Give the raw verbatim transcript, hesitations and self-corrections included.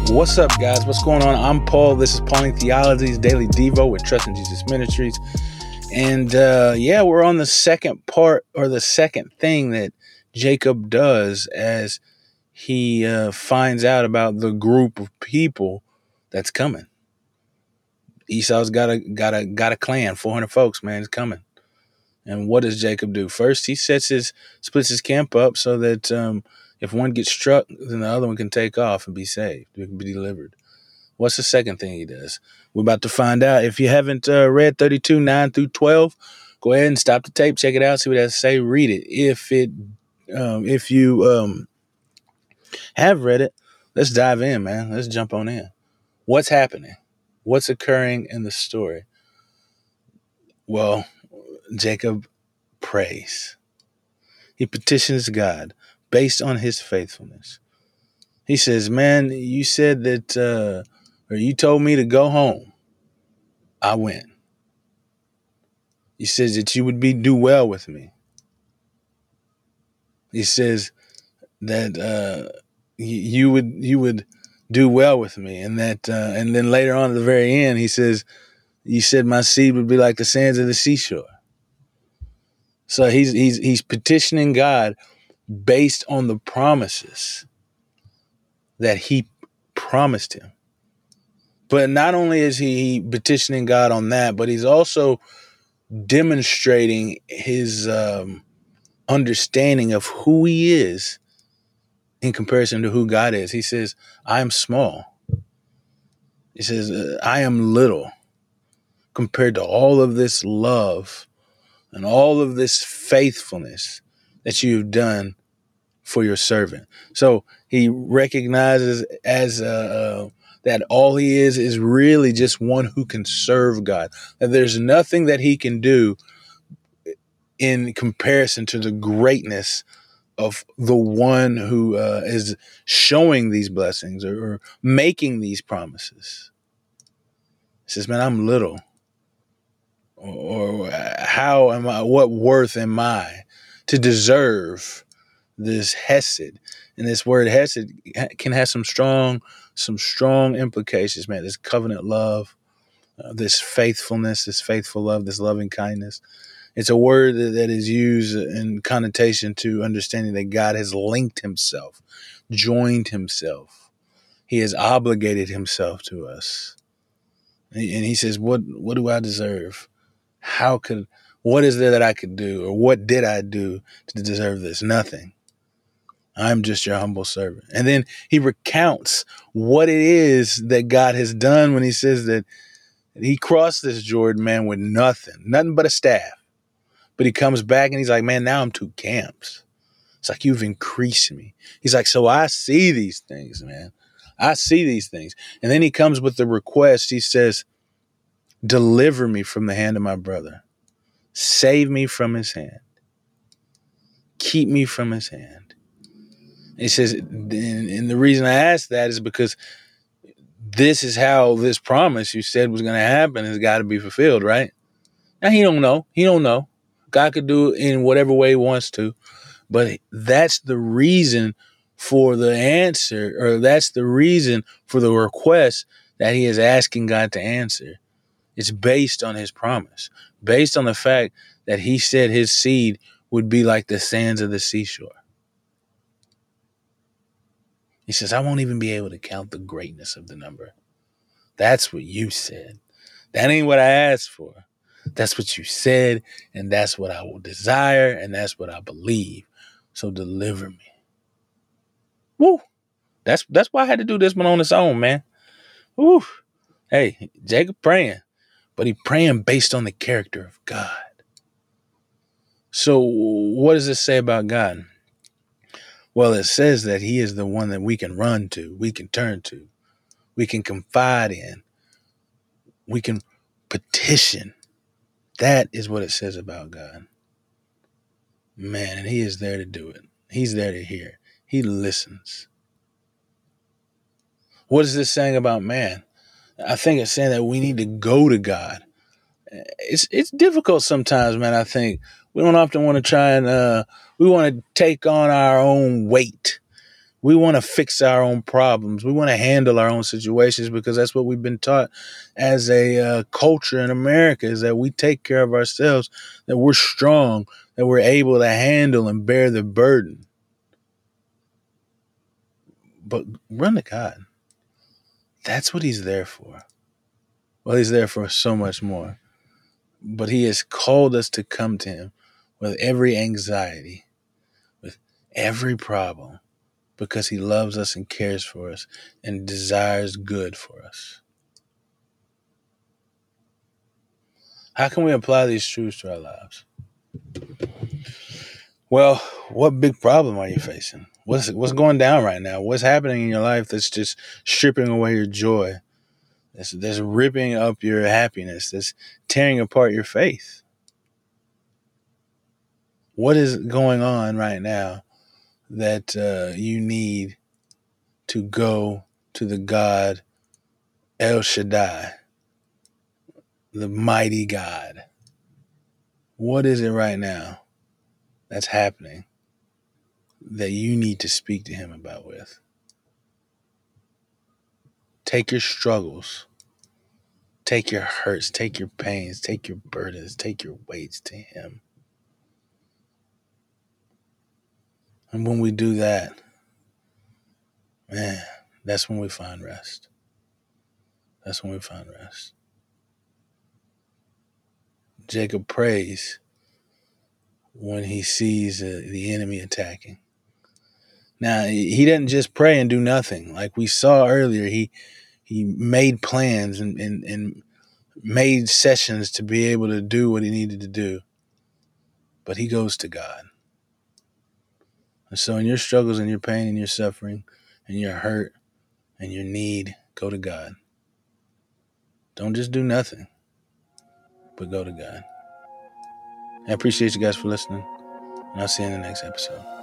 What's up, guys? What's going on? I'm Paul. This is Pauling Theology's Daily Devo with Trust in Jesus Ministries. And uh, yeah, we're on the second part, or the second thing that Jacob does as he uh, finds out about the group of people that's coming. Esau's got a got a got a clan, four hundred folks, man, is coming. And what does Jacob do? First, he sets his splits his camp up so that um, if one gets struck, then the other one can take off and be saved, can be delivered. What's the second thing he does? We're about to find out. If you haven't uh, read thirty-two, nine through twelve, go ahead and stop the tape, check it out, see what it has to say, read it. If it, um, if you um, have read it, let's dive in, man. Let's jump on in. What's happening? What's occurring in the story? Well, Jacob prays. He petitions God based on his faithfulness. He says, man, you said that, uh, or you told me to go home. I went. He says that you would be do well with me. He says that uh, you would you would do well with me, and that uh, and then later on at the very end, he says, you said my seed would be like the sands of the seashore. So he's he's he's petitioning God based on the promises that he promised him. But not only is he petitioning God on that, but he's also demonstrating his um, understanding of who he is in comparison to who God is. He says, I am small. He says, uh, I am little compared to all of this love and all of this faithfulness that you've done for your servant. So he recognizes as uh, uh, that all he is is really just one who can serve God. That there's nothing that he can do in comparison to the greatness of the one who uh, is showing these blessings or, or making these promises. He says, man, I'm little. Or, or how am I, what worth am I to deserve this hesed? And this word hesed can have some strong, some strong implications, man. This covenant love, uh, this faithfulness, this faithful love, this loving kindness. It's a word that, that is used in connotation to understanding that God has linked himself, joined himself. He has obligated himself to us. And he, and he says, what, what do I deserve? How could, what is there that I could do? Or what did I do to deserve this? Nothing. I'm just your humble servant. And then he recounts what it is that God has done when he says that he crossed this Jordan, man, with nothing, nothing but a staff. But he comes back and he's like, man, now I'm two camps. It's like, you've increased me. He's like, so I see these things, man. I see these things. And then he comes with the request. He says, deliver me from the hand of my brother. Save me from his hand. Keep me from his hand. He says, and the reason I asked that is because this is how this promise you said was going to happen has got to be fulfilled, right? Now, he don't know. He don't know. God could do it in whatever way he wants to. But that's the reason for the answer, or that's the reason for the request that he is asking God to answer. It's based on his promise, based on the fact that he said his seed would be like the sands of the seashore. He says, I won't even be able to count the greatness of the number. That's what you said. That ain't what I asked for. That's what you said, and that's what I will desire, and that's what I believe. So deliver me. Woo! That's that's why I had to do this one on its own, man. Woo! Hey, Jacob praying, but he praying based on the character of God. So what does this say about God? Well, it says that he is the one that we can run to, we can turn to, we can confide in, we can petition. That is what it says about God. Man, and he is there to do it. He's there to hear. He listens. What is this saying about man? I think it's saying that we need to go to God. It's it's difficult sometimes, man. I think we don't often want to try and uh, we want to take on our own weight. We want to fix our own problems. We want to handle our own situations because that's what we've been taught as a uh, culture in America, is that we take care of ourselves, that we're strong, that we're able to handle and bear the burden. But run to God. That's what he's there for. Well, he's there for so much more. But he has called us to come to him with every anxiety, with every problem, because he loves us and cares for us and desires good for us. How can we apply these truths to our lives? Well, what big problem are you facing? What's what's going down right now? What's happening in your life that's just stripping away your joy? That's, that's ripping up your happiness. That's tearing apart your faith. What is going on right now that uh, you need to go to the God El Shaddai, the mighty God? What is it right now that's happening that you need to speak to him about with? Take your struggles, take your hurts, take your pains, take your burdens, take your weights to him. And when we do that, man, that's when we find rest. That's when we find rest. Jacob prays when he sees uh, the enemy attacking. Now, he doesn't just pray and do nothing. Like we saw earlier, he he made plans and, and, and made sessions to be able to do what he needed to do. But he goes to God. And so in your struggles and your pain and your suffering and your hurt and your need, go to God. Don't just do nothing, but go to God. I appreciate you guys for listening, and I'll see you in the next episode.